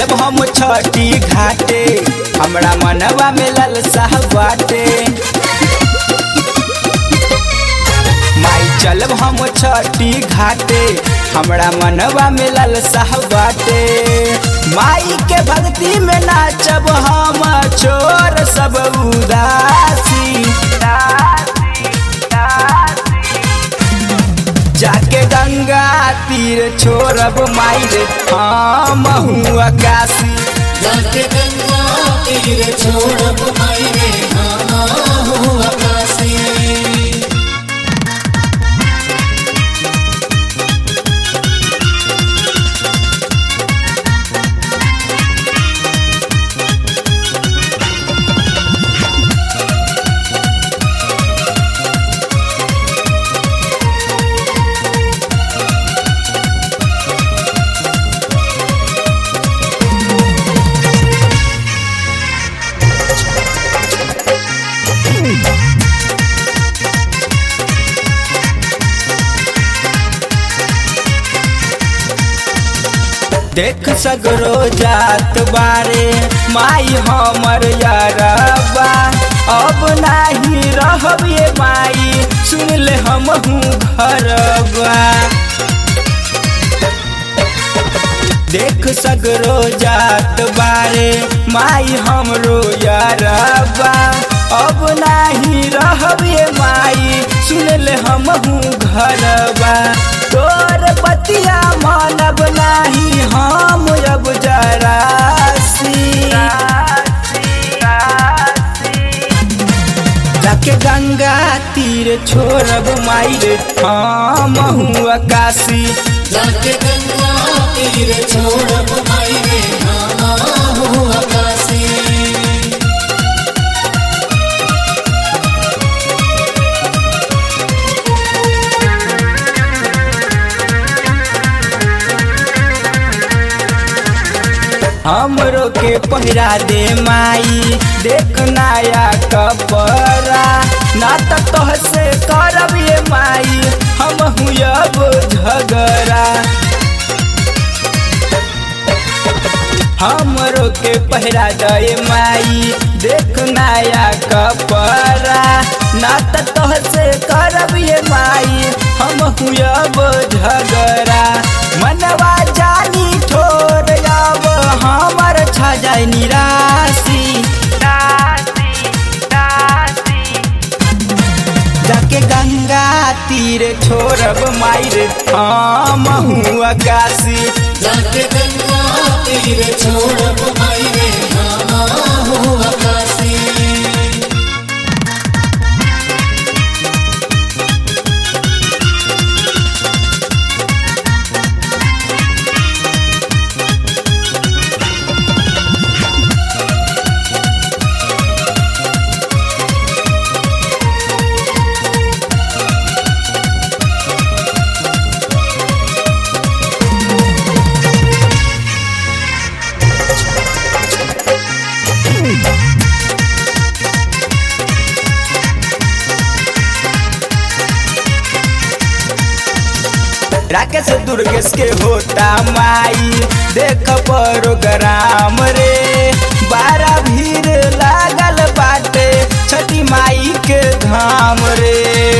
चलब हम छठी घाटे, हमरा मनवा में ललसा बाटे। माई चलब हम छठी घाटे, हमरा मनवा में ललसा बाटे। माई के भक्ति में नाचब हम, छोर सब उदासी। जाके गंगा तीर छोड़ब माई रे हम आकाशी। जाके गंगा तीर छोड़ब माई रे हम आकाशी। देख सगरो जात बारे माई हमर यारबा। अब नाही रहब ये माई, सुन ले हमहू घरबा। देख सगरो जात बारे माई हमरो यारबा। अब नाही रहब ये माई, सुन ले हमहू घरबा। तोर बतिया मानब नाही हम अब जरासी। जाके गंगा तीर छोड़ब माई रे हम आकाशी। जाके गंगा तीर छोड़ब माई रे हम आकाशी। हमरो के पहिरा दे माई, देख नया कपड़ा। ना त तोहसे करब ये माई, हम अब झगड़ा। हमरो के पहिरा दे माई, देख नया कपड़ा। ना त तोहसे करब ये माई, हम अब झगड़ा। मनवा जानी ठोर अब हमर छा जाए निराशी। जाके गंगा तीर छोड़ब माई रे हम आकाशी। जाके गंगा तीर छोड़ब माई रे हम आकाशी। राकेश दुर्गेश के होता माई, देख प्रोग्राम रे। बारा भीड़ लागल बाटे, छठी माई के धाम रे।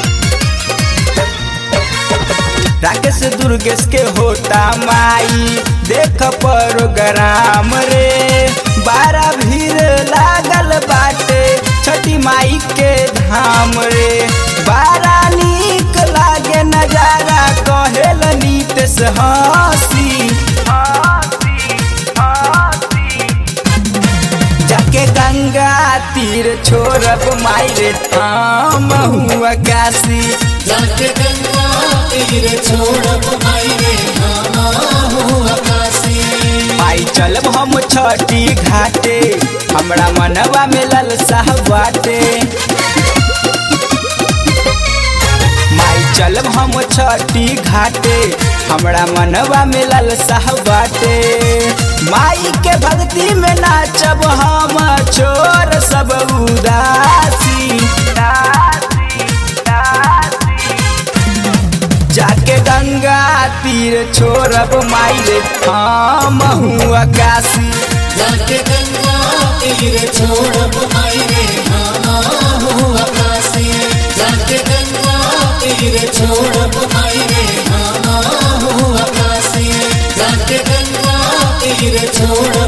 राकेश दुर्गेश के होता माई, देख प्रोग्राम रे। बारा भीड़ लागल बाटे, छठी माई के धाम रे। बारा नीक लागे नजारा, कहेल नीतेश हंसी। जाके गंगा तीर छोड़ब माई रे हम आकाशी। जाके गंगा तीर छोड़ब माई रे हम आकाशी। माई चलब हम छठी घाटे, हमरा मनवा में ललसा बाटे। माई चलब हम छठी घाटे, हमरा मनवा में ललसा बाटे। माई के भक्ति में नाचब हम, छोर सब उदासी। जाके गंगा तीर छोड़ब माई रे हम आकाशी जाके गंगा तीर छोड़ब माई रे हम आकाशी जाके गंगा तीर छोड़ब माई रे हम आकाशी जाके गंगा तीर छोड़ब